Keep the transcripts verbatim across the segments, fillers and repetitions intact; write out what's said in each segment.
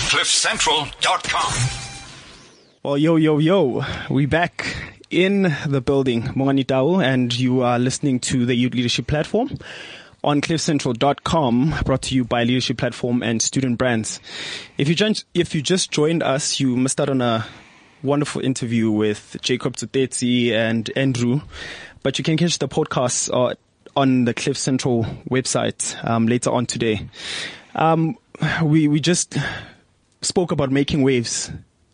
cliff central dot com. Well, yo, yo, yo, we back in the building, Mongani Tau, and you are listening to the Youth Leadership Platform on cliff central dot com, brought to you by Leadership Platform and Student Brands. If you joined, if you just joined us, you missed out on a wonderful interview with Jacob Tutetsi and Andrew, but you can catch the podcast uh, on the Cliff Central website um, later on today. Um, we we just spoke about making waves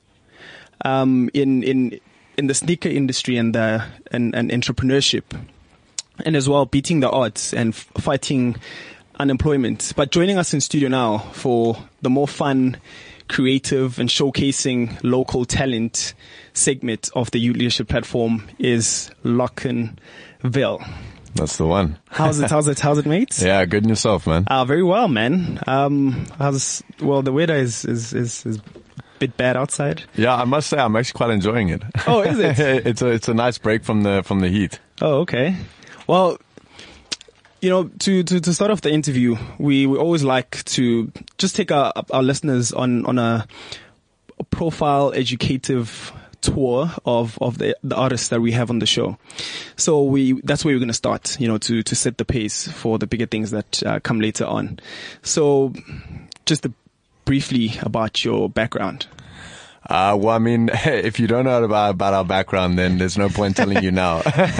um, in in in the sneaker industry and the and, and entrepreneurship, and as well beating the odds and f- fighting unemployment. But joining us in studio now for the more fun, creative, and showcasing local talent segment of the Youth Leadership Platform is Lockenville. That's the one. How's it? How's it? How's it, mate? Yeah, good in yourself, man. Uh, very well, man. Um, how's, well, the weather is, is, is, is a bit bad outside. Yeah, I must say I'm actually quite enjoying it. Oh, is it? it's a, it's a nice break from the, from the heat. Oh, okay. Well, you know, to, to, to start off the interview, we, we always like to just take our, our listeners on, on a, a profile educative tour of, of the, the artists that we have on the show. So we, that's where we're going to start, you know, to, to set the pace for the bigger things that uh, come later on. So just a, briefly about your background. Uh, well, I mean, if you don't know about, about our background, then there's no point telling you now.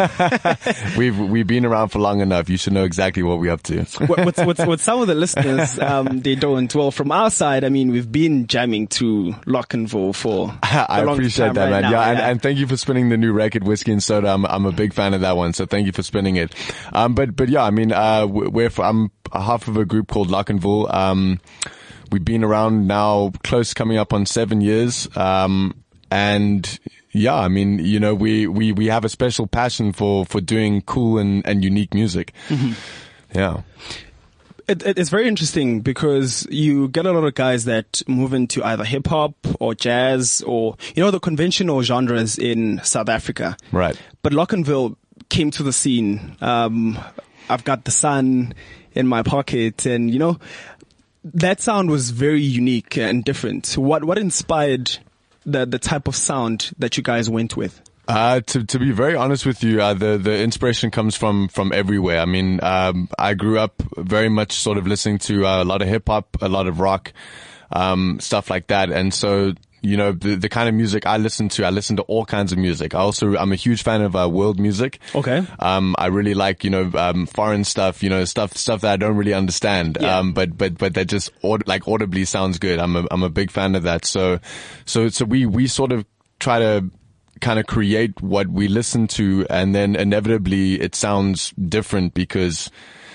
we've, we've been around for long enough. You should know exactly what we're up to. what, what's, what's, what some of the listeners, um, they don't. Well, from our side, I mean, we've been jamming to Lockenville for I a long appreciate time that, right man. now, yeah, yeah. And, and thank you for spinning the new record, Whiskey and Soda. I'm, I'm a big fan of that one. So thank you for spinning it. Um, but, but yeah, I mean, uh, we're, I'm half of a group called Lockenville. Um, we've been around now close coming up on seven years. Um, And yeah, I mean, you know, we, we, we have a special passion for, for doing cool and, and unique music. Mm-hmm. Yeah. It, it, it's very interesting because you get a lot of guys that move into either hip hop or jazz or, you know, the conventional genres in South Africa. Right. But Lockenville came to the scene. Um, I've got the sun in my pocket and, you know, that sound was very unique and different. What, what inspired the the type of sound that you guys went with? Uh, to, to be very honest with you, uh, the, the inspiration comes from, from everywhere. I mean, um, I grew up very much sort of listening to uh, a lot of hip hop, a lot of rock, um, stuff like that. And so, you know, the, the kind of music I listen to, I listen to all kinds of music. I also, I'm a huge fan of, uh, world music. Okay. Um, I really like, you know, um, foreign stuff, you know, stuff, stuff that I don't really understand. Yeah. Um, but, but, but that just aud- like audibly sounds good. I'm a, I'm a big fan of that. So, so, so we, we sort of try to kind of create what we listen to, and then inevitably it sounds different because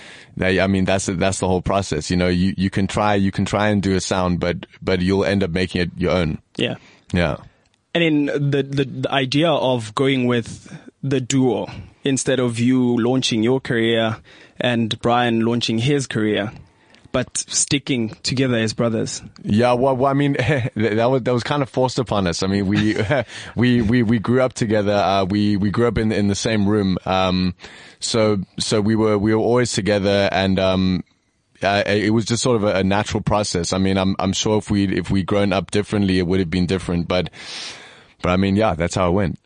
I mean, that's, that's the whole process. You know, you, you can try, you can try and do a sound, but, but you'll end up making it your own. Yeah. Yeah. And in the, the, the idea of going with the duo instead of you launching your career and Brian launching his career, but sticking together as brothers. Yeah, well, well I mean, that was that was kind of forced upon us. I mean, we we we we grew up together. Uh, we we grew up in in the same room. Um, so so we were we were always together, and um, uh, it was just sort of a, a natural process. I mean, I'm I'm sure if we if we grown up differently, it would have been different. But but I mean, yeah, that's how it went.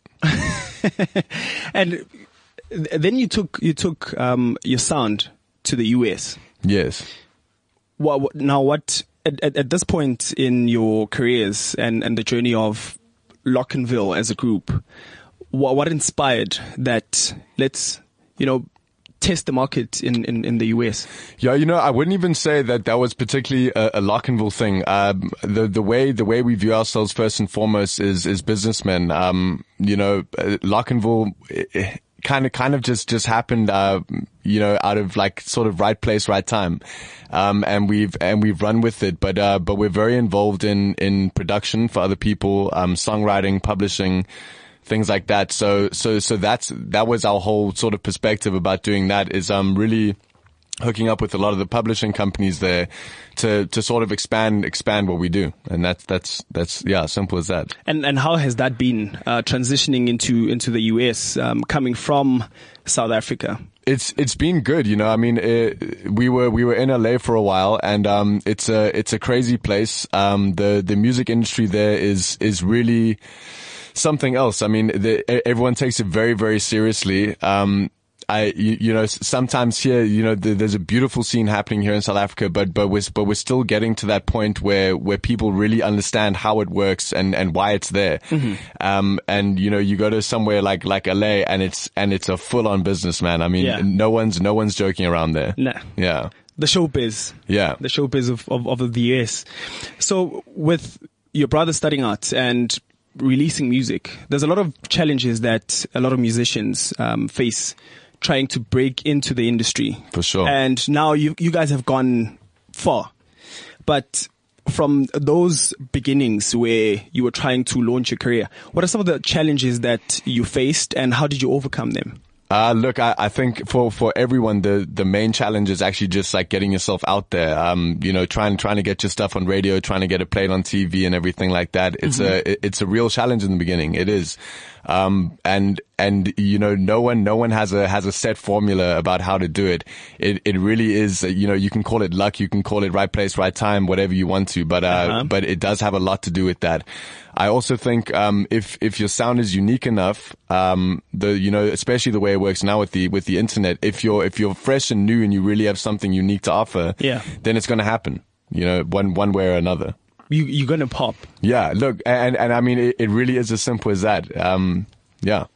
And then you took you took um your sound to the U S. Yes. What, what now? What at, at, at this point in your careers and, and the journey of Lockenville as a group, what, what inspired that? Let's you know test the market in, in, in the U S. Yeah, you know, I wouldn't even say that that was particularly a, a Lockenville thing. Um, the the way the way we view ourselves first and foremost is is businessmen. Um, you know, Lockenville kind of kind of just just happened. Uh, you know, out of like sort of right place, right time. Um, and we've, and we've run with it, but, uh, but we're very involved in, in production for other people, um, songwriting, publishing, things like that. So, so, so that's, that was our whole sort of perspective about doing that is, um, really hooking up with a lot of the publishing companies there to, to sort of expand, expand what we do. And that's, that's, that's, yeah, simple as that. And, and how has that been, uh, transitioning into, into the U S, um, coming from South Africa? It's it's been good, you know. I mean, it, we were we were in L A for a while, and um, it's a it's a crazy place. Um, the the music industry there is is really something else. I mean, the, everyone takes it very very seriously. Um, I, you, you know, sometimes here, you know, the, there's a beautiful scene happening here in South Africa, but, but we're, but we're still getting to that point where, where people really understand how it works and, and why it's there. Mm-hmm. Um, and, you know, you go to somewhere like, like L A and it's, and it's a full on business, man. I mean, yeah. no one's, no one's joking around there. Nah. Yeah. The showbiz. Yeah. The showbiz of, of, of the U S. So with your brother studying art and releasing music, there's a lot of challenges that a lot of musicians, um, face trying to break into the industry. For sure. And now you you guys have gone far. But from those beginnings where you were trying to launch your career, what are some of the challenges that you faced and how did you overcome them? Uh, look, I, I think for, for everyone, the, the main challenge is actually just like getting yourself out there. Um, you know, trying, trying to get your stuff on radio, trying to get it played on T V and everything like that. It's mm-hmm. a, it's a real challenge in the beginning. It is. Um, and, and, you know, no one, no one has a, has a set formula about how to do it. It, it really is, you know, you can call it luck, you can call it right place, right time, whatever you want to, but, uh, uh-huh. but it does have a lot to do with that. I also think, um, if, if your sound is unique enough, um, the, you know, especially the way it works now with the, with the internet, if you're, if you're fresh and new and you really have something unique to offer, yeah, then it's going to happen, you know, one, one way or another. You, you're going to pop. Yeah, look, and, and I mean, it, it really is as simple as that. Um, yeah.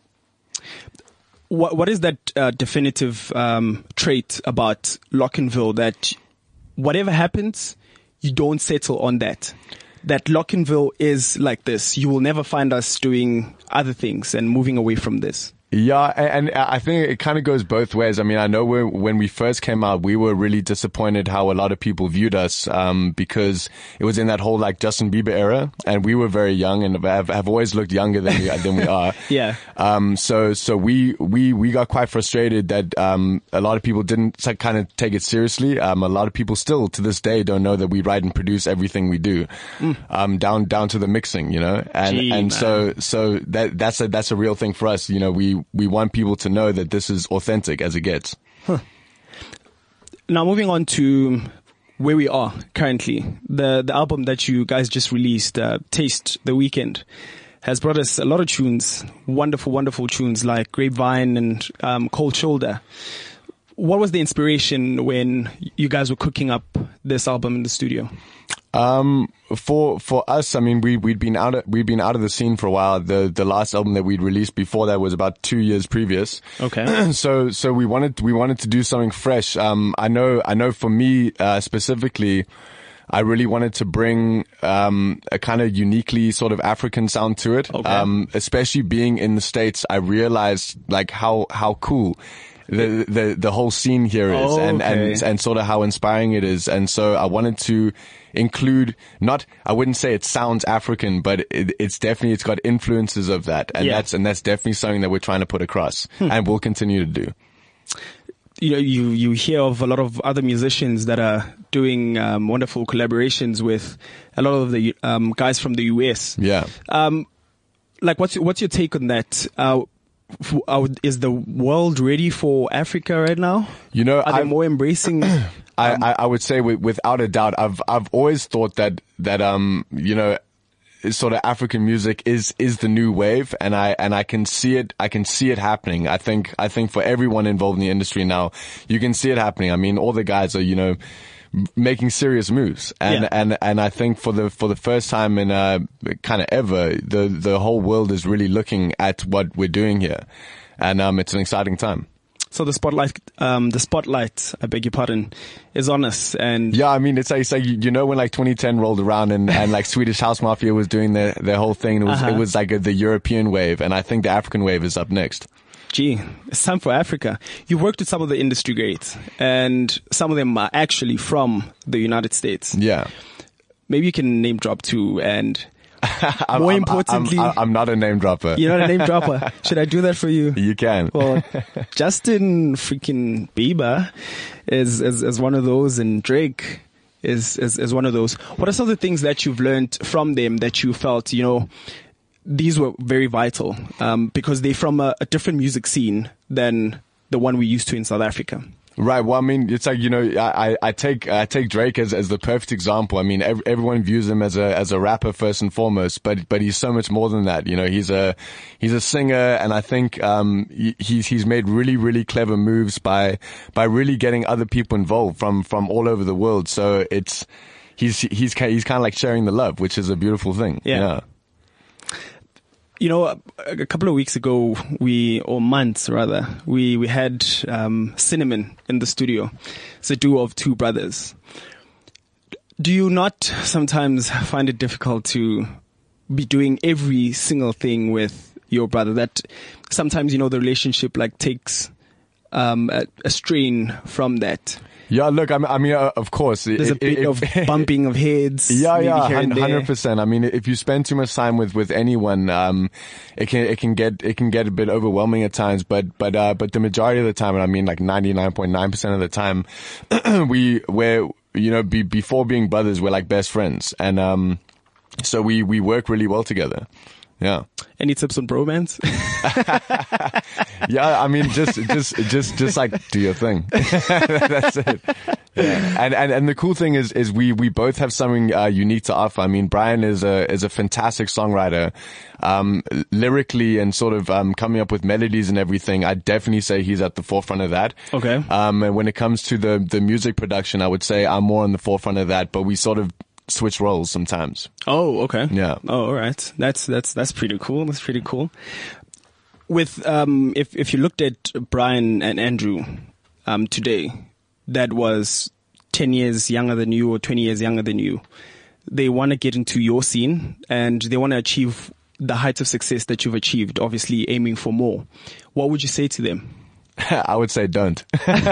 What, what is that uh, definitive um, trait about Lockenville that whatever happens, you don't settle on that? That Lockenville is like this. You will never find us doing other things and moving away from this. Yeah, and I think it kind of goes both ways. I mean, I know when we first came out, we were really disappointed how a lot of people viewed us, um, because it was in that whole like Justin Bieber era, and we were very young and have, have always looked younger than we, than we are. Yeah. Um, so, so we, we, we got quite frustrated that, um, a lot of people didn't kind of take it seriously. Um, a lot of people still to this day don't know that we write and produce everything we do, mm. um, down, down to the mixing, you know, and, Gee, and man. so, so that, that's a, that's a real thing for us. You know, we, we want people to know that this is authentic as it gets. Huh. Now moving on to where we are currently, the the album that you guys just released, uh, Taste the Weekend, has brought us a lot of tunes, wonderful, wonderful tunes like Grapevine and um, Cold Shoulder. What was the inspiration when you guys were cooking up this album in the studio? Um, for, for us, I mean, we, we'd been out of, we'd been out of the scene for a while. The, the last album that we'd released before that was about two years previous. Okay. so, so we wanted, we wanted to do something fresh. Um, I know, I know for me, uh, specifically, I really wanted to bring, um, a kind of uniquely sort of African sound to it. Okay. Um, especially being in the States, I realized like how, how cool the, the, the whole scene here is oh, and, okay. and, and sort of how inspiring it is. And so I wanted to include not, I wouldn't say it sounds African, but it, it's definitely, it's got influences of that. And yeah. that's, and that's definitely something that we're trying to put across hmm. and we'll continue to do. You know, you, you hear of a lot of other musicians that are doing, um, wonderful collaborations with a lot of the, um, guys from the U S. Yeah. Um, like what's, what's your take on that? Uh, Uh, is the world ready for Africa right now? You know, are they I'm, more embracing? um, I, I would say with, without a doubt, I've, I've always thought that, that, um, you know, sort of African music is, is the new wave. And I, and I can see it, I can see it happening. I think, I think for everyone involved in the industry now, you can see it happening. I mean, all the guys are, you know, making serious moves. And, yeah. and, and I think for the, for the first time in, uh, kind of ever, the, the whole world is really looking at what we're doing here. And, um, it's an exciting time. So the spotlight, um, the spotlight, I beg your pardon, is on us. And yeah, I mean, it's like, it's like, you know, when like twenty ten rolled around and, and like Swedish House Mafia was doing their, their whole thing. It was, uh-huh. it was like a, the European wave. And I think the African wave is up next. Gee, it's time for Africa. You've worked with some of the industry greats, and some of them are actually from the United States. Yeah. Maybe you can name drop two, and I'm, more I'm, importantly... I'm, I'm not a name dropper. You're not a name dropper. Should I do that for you? You can. Well, Justin freaking Bieber is, is, is one of those, and Drake is, is, is one of those. What are some of the things that you've learned from them that you felt, you know, these were very vital, um, because they're from a, a different music scene than the one we're used to in South Africa. Right. Well, I mean, it's like, you know, I, I take, I take Drake as, as the perfect example. I mean, ev- everyone views him as a, as a rapper first and foremost, but, but he's so much more than that. You know, he's a, he's a singer, and I think, um, he, he's, he's made really, really clever moves by, by really getting other people involved from, from all over the world. So it's, he's, he's, he's kind of like sharing the love, which is a beautiful thing. Yeah. yeah. You know, a, a couple of weeks ago, we, or months rather, we, we had, um, Cinnamon in the studio. It's a duo of two brothers. Do you not sometimes find it difficult to be doing every single thing with your brother, that sometimes, you know, the relationship like takes, um, a, a strain from that? Yeah, look, I mean, I mean uh, of course. There's it, a bit it, of bumping of heads. Yeah, maybe yeah, here and one hundred there. percent. I mean, if you spend too much time with, with anyone, um, it can, it can get, it can get a bit overwhelming at times, but, but, uh, but the majority of the time, and I mean like ninety-nine point nine percent of the time, we, we're, you know, be, before being brothers, we're like best friends. And, um, so we, we work really well together. Yeah. Any tips on bromance? Yeah, I mean, just, just, just, just like do your thing. That's it. Yeah. And, and, and the cool thing is, is we, we both have something, uh, unique to offer. I mean, Brian is a, is a fantastic songwriter. Um, lyrically and sort of, um, coming up with melodies and everything. I definitely say he's at the forefront of that. Okay. Um, and when it comes to the, the music production, I would say I'm more on the forefront of that, but we sort of switch roles sometimes. Oh, okay. Yeah. Oh, all right. That's, that's, that's pretty cool. That's pretty cool. With, um, if, if you looked at Brian and Andrew, um, today, that was ten years younger than you or twenty years younger than you. They want to get into your scene and they want to achieve the heights of success that you've achieved, obviously aiming for more. What would you say to them? I would say don't.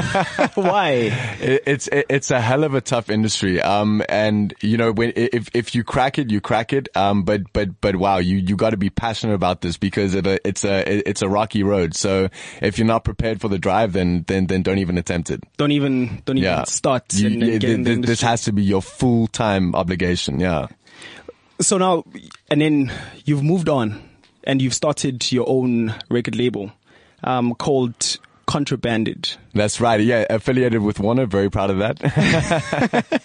Why? It, it's it, it's a hell of a tough industry. Um, and you know, when if if you crack it, you crack it. Um, but but but wow, you you got to be passionate about this because it, it's a it's a rocky road. So if you're not prepared for the drive, then then then don't even attempt it. Don't even don't even Yeah. start. You, and, and it- get in the this industry. has to be your full time obligation. Yeah. So now, and then you've moved on and you've started your own record label, um, called Contrabanded. That's right. Yeah, affiliated with Warner. Very proud of that.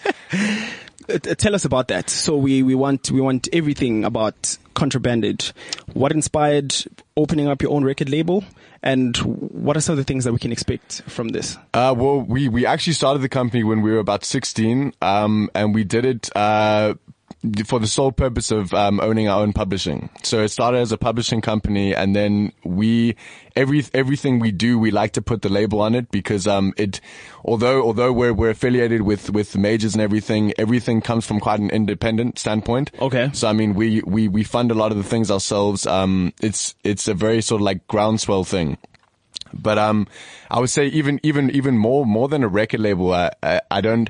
Uh, Tell us about that. So we, we want, we want everything about Contrabanded. What inspired opening up your own record label? And what are some of the things that we can expect from this? Uh, well, we, we actually started the company when we were about sixteen. Um, and we did it, uh, for the sole purpose of um, owning our own publishing. So it started as a publishing company, and then we every everything we do, we like to put the label on it because um it although although we're we're affiliated with with the majors and everything, everything comes from quite an independent standpoint. Okay. So I mean, we we we fund a lot of the things ourselves. Um, it's it's a very sort of like groundswell thing. But um, I would say even even even more more than a record label, I I, I don't.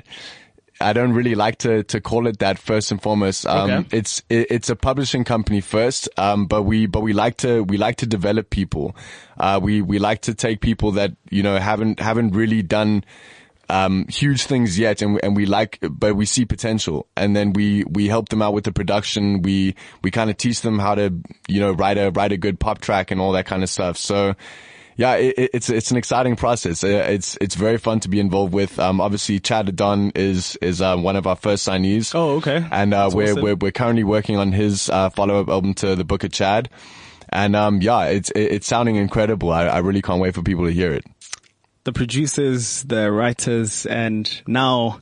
I don't really like to, to call it that first and foremost. Um, Okay. it's, it, it's a publishing company first. Um, but we, but we like to, we like to develop people. Uh, we, we like to take people that, you know, haven't, haven't really done, um, huge things yet. And, and we like, but we see potential. And then we, we help them out with the production. We, we kind of teach them how to, you know, write a, write a good pop track and all that kind of stuff. So, yeah, it, it's it's an exciting process. It's it's very fun to be involved with. Um, obviously, Chad Adon is is uh, one of our first signees. Oh, okay. And uh, That's we're awesome. we're we're currently working on his uh, follow up album to the Book of Chad. And um, yeah, it's it's sounding incredible. I, I really can't wait for people to hear it. The producers, the writers, and now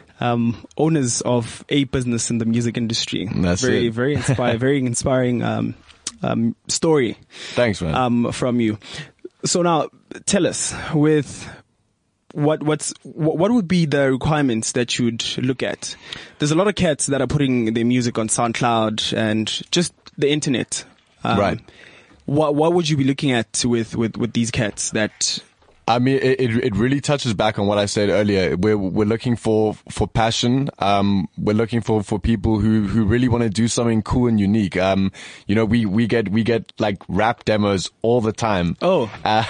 um, owners of a business in the music industry. That's very, it. very inspiring, very inspiring um, um, story Thanks, man. um, from you. So now, tell us, with what what's what, what would be the requirements that you'd look at? There's a lot of cats that are putting their music on SoundCloud and just the internet. Um, Right. What what would you be looking at with with with these cats that? I mean, it, it it really touches back on what I said earlier. We're we're looking for for passion. Um, we're looking for for people who who really want to do something cool and unique. Um, you know, we we get we get like rap demos all the time. Oh. Uh,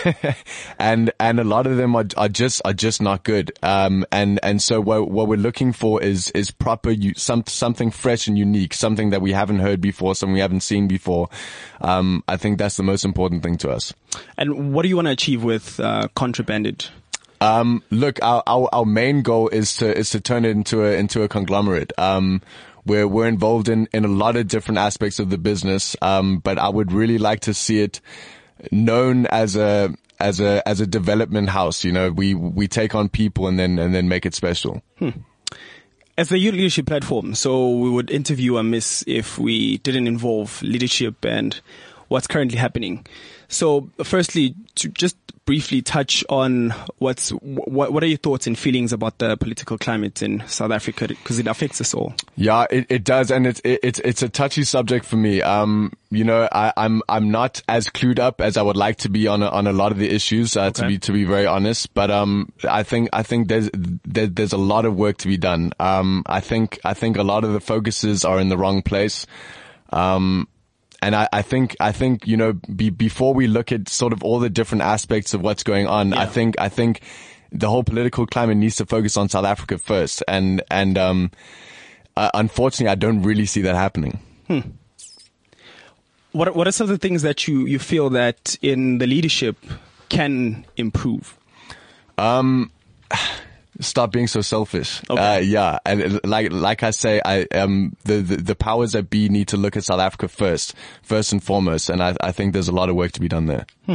and and a lot of them are are just are just not good. Um, and and so what what we're looking for is is proper you some something fresh and unique, something that we haven't heard before, something we haven't seen before. Um, I think that's the most important thing to us. And what do you want to achieve with uh, contrabanded? Um, look, our, our, our main goal is to, is to turn it into a, into a conglomerate. Um, we're, we're involved in, in a lot of different aspects of the business. Um, but I would really like to see it known as a, as a, as a development house. You know, we, we take on people and then, and then make it special. Hmm. As a youth leadership platform, so we would interview a miss if we didn't involve leadership and what's currently happening. So firstly, to just briefly touch on what's, what, what are your thoughts and feelings about the political climate in South Africa? Because it affects us all. Yeah, it, it does. And it's, it, it's, it's a touchy subject for me. Um, you know, I, I'm, I'm not as clued up as I would like to be on a, on a lot of the issues, uh, okay. to be, to be very honest. But, um, I think, I think there's, there, there's a lot of work to be done. Um, I think, I think a lot of the focuses are in the wrong place. Um, And I, I think, I think, you know, be, before we look at sort of all the different aspects of what's going on, yeah. I think, I think the whole political climate needs to focus on South Africa first. And, and, um, uh, unfortunately, I don't really see that happening. Hmm. What, what are some of the things that you, you feel that in the leadership can improve? Um, Stop being so selfish. Okay. Uh, yeah. And like, like I say, I, um, the, the, the powers that be need to look at South Africa first, first and foremost. And I, I think there's a lot of work to be done there. Hmm.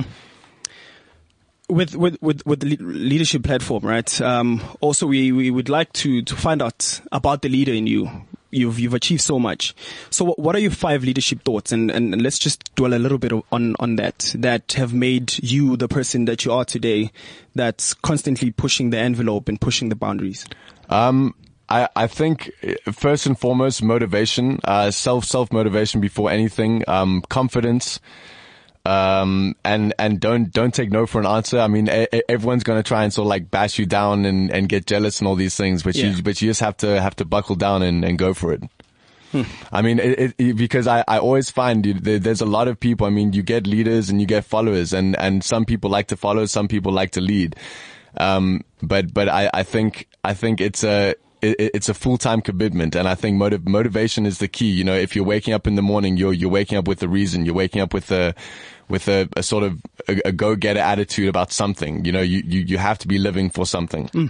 With, with, with, with the leadership platform, right? Um, also we, we would like to, to find out about the leader in you. You've, you've achieved so much. So what are your five leadership thoughts? And, and, and let's just dwell a little bit on, on that, that have made you the person that you are today, that's constantly pushing the envelope and pushing the boundaries. Um, I, I think first and foremost, motivation, uh, self, self motivation before anything, um, confidence. Um, and, and don't, don't take no for an answer. I mean, a, a, everyone's going to try and sort of like bash you down and, and get jealous and all these things, but yeah. you, but you just have to, have to buckle down and, and go for it. Hmm. I mean, it, it, because I, I always find there's a lot of people. I mean, you get leaders and you get followers, and, and some people like to follow, some people like to lead. Um, but, but I, I think, I think it's a, it's a full-time commitment, and I think motiv- motivation is the key. You know, if you're waking up in the morning, you're, you're waking up with a reason. You're waking up with a, with a, a sort of a, a go-getter attitude about something. You know, you, you, you have to be living for something. Mm.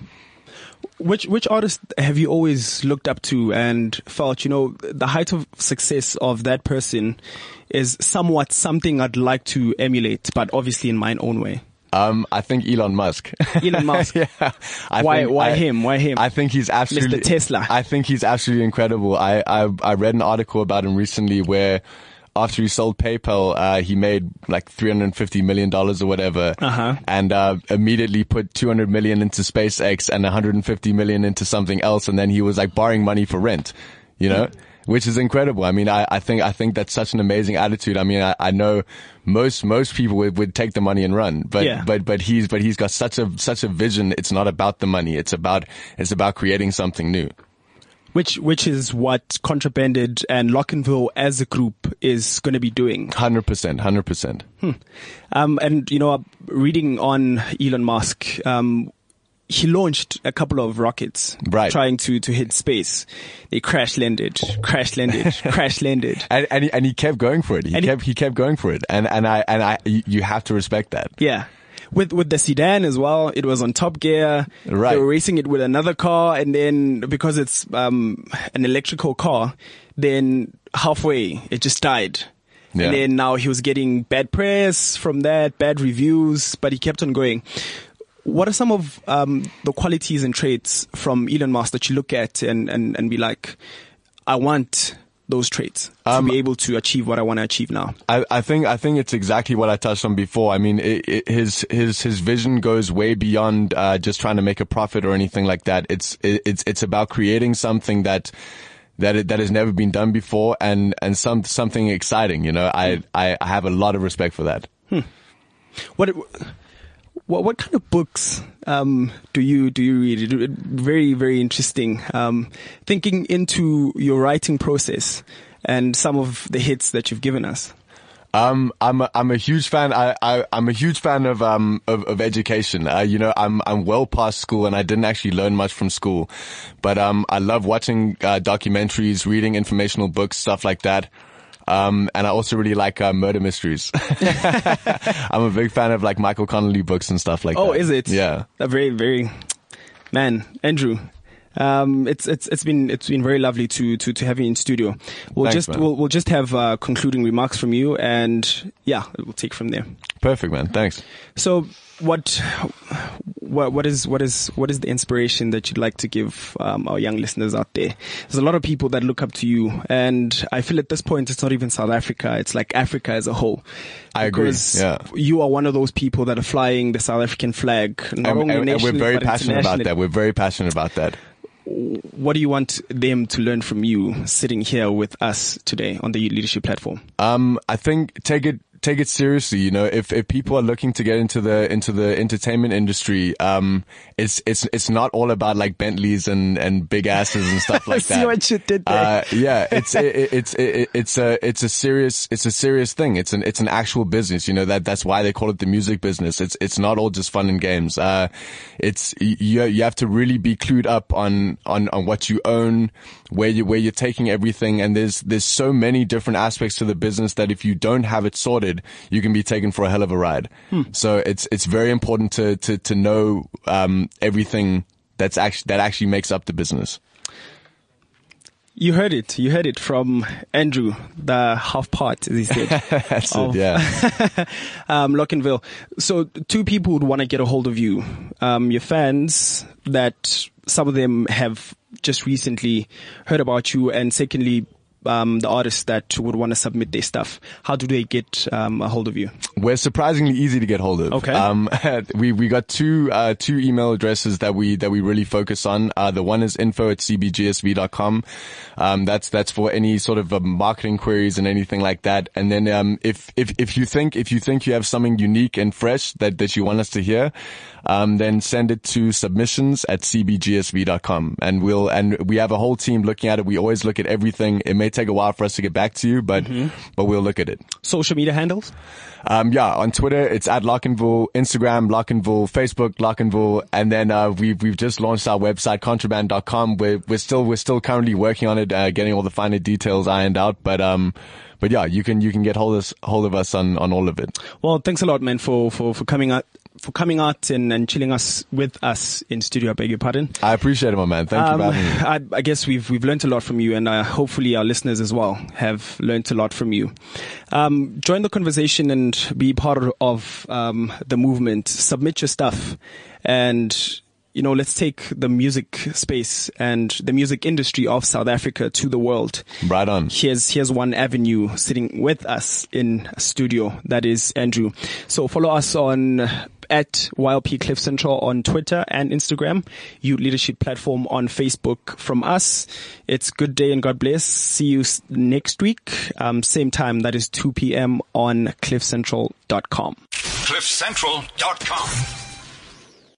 Which, which artist have you always looked up to and felt, you know, the height of success of that person is somewhat something I'd like to emulate, but obviously in my own way? Um, I think Elon Musk. Elon Musk. yeah. I why, think, why I, him? Why him? I think he's absolutely, Mister Tesla. I think he's absolutely incredible. I, I, I read an article about him recently where after he sold PayPal, uh, he made like three hundred fifty million dollars or whatever. Uh-huh. And, uh, immediately put two hundred million into SpaceX and one hundred fifty million into something else. And then he was like borrowing money for rent, you know? Which is incredible. I mean, I, I think, I think that's such an amazing attitude. I mean, I, I know most, most people would, would take the money and run, but, yeah. but, but he's, but he's got such a, such a vision. It's not about the money. It's about, it's about creating something new. Which, which is what Contrabanded and Lockenville as a group is going to be doing. one hundred percent, one hundred percent. Hmm. Um, and, you know, reading on Elon Musk, um, he launched a couple of rockets, right, trying to, to hit space. They crash landed, crash landed, crash landed. And, and he, and he kept going for it. He and kept, he, he kept going for it. And, and I, and I, you have to respect that. Yeah. With, with the sedan as well, it was on top gear. Right. They were racing it with another car, and then because it's, um, an electrical car, then halfway it just died. Yeah. And then now he was getting bad press from that, bad reviews, but he kept on going. What are some of um, the qualities and traits from Elon Musk that you look at and, and, and be like, I want those traits to um, be able to achieve what I want to achieve now? I, I think I think it's exactly what I touched on before. I mean, it, it, his his his vision goes way beyond uh, just trying to make a profit or anything like that. It's it, it's it's about creating something that that it, that has never been done before, and and some something exciting. You know, I I, I have a lot of respect for that. Hmm. What. It, What what kind of books um do you do you read? Very very interesting. Um, thinking into your writing process and some of the hits that you've given us. Um, I'm a, I'm a huge fan. I, I I'm a huge fan of um of, of education. Uh, you know, I'm I'm well past school, and I didn't actually learn much from school, but um I love watching uh, documentaries, reading informational books, stuff like that. Um, and I also really like uh, murder mysteries. I'm a big fan of like Michael Connelly books and stuff like oh, that. Oh, is it? Yeah. A very, very, man, Andrew. Um, it's, it's, it's been, it's been very lovely to, to, to have you in studio. We'll Thanks, just, man. we'll, we'll just have, uh, concluding remarks from you, and yeah, we'll take from there. Perfect, man. Thanks. So what, what, what is, what is, what is the inspiration that you'd like to give, um, our young listeners out there? There's a lot of people that look up to you, and I feel at this point, it's not even South Africa. It's like Africa as a whole. I agree. Because yeah. you are one of those people that are flying the South African flag, not and, only and, and we're nationally, very but passionate about internationally. that. We're very passionate about that. What do you want them to learn from you sitting here with us today on the Youth Leadership Platform? Um, I think take it, take it seriously. You know, if, if people are looking to get into the, into the entertainment industry, um, it's, it's, it's not all about like Bentleys and, and big asses and stuff like See that. what you did there. Uh, yeah, it's, it, it's, it, it's a, it's a serious, it's a serious thing. It's an, it's an actual business. You know, that, that's why they call it the music business. It's, it's not all just fun and games. Uh, it's, you, you have to really be clued up on, on, on what you own, where you, where you're taking everything. And there's, there's so many different aspects to the business that if you don't have it sorted, you can be taken for a hell of a ride. Hmm. So it's, it's very important to, to, to know, um, everything that's actually, that actually makes up the business. You heard it. You heard it from Andrew, the half part, as he said. That's of, it, yeah. um, Lockenville. So two people would want to get a hold of you. Um, your fans that some of them have just recently heard about you, and secondly, um, the artists that would want to submit their stuff. How do they get um, a hold of you? We're surprisingly easy to get hold of. Okay. Um, we we got two uh, two email addresses that we that we really focus on. Uh, the one is info at c b g s v dot com. Um, that's that's for any sort of uh, marketing queries and anything like that. And then um, if if if you think if you think you have something unique and fresh that that you want us to hear, um, then send it to submissions at c b g s v dot com, and we'll and we have a whole team looking at it. We always look at everything. It may take a while for us to get back to you, but mm-hmm. but we'll look at it. Social media handles? Um, yeah, on Twitter, it's at Lockenville, Instagram, Lockenville, Facebook, Lockenville, and then, uh, we've, we've just launched our website, contraband dot com. We're, we're still, we're still currently working on it, uh, getting all the finer details ironed out, but, um, but yeah, you can, you can get hold of us, hold of us on, on all of it. Well, thanks a lot, man, for, for, for coming out. for coming out and, and chilling us with us in studio. I beg your pardon. I appreciate it, my man. Thank um, you for having me. I, I guess we've we've learned a lot from you, and uh, hopefully our listeners as well have learned a lot from you. Um, join the conversation and be part of um, the movement. Submit your stuff, and you know, let's take the music space and the music industry of South Africa to the world. Right on. Here's, here's one avenue sitting with us in a studio. That is Andrew. So follow us on at Y L P Cliff Central on Twitter and Instagram. Youth Leadership Platform on Facebook. From us, it's good day and God bless. See you next week. Um, same time. That is two p.m. on cliff central dot com. cliff central dot com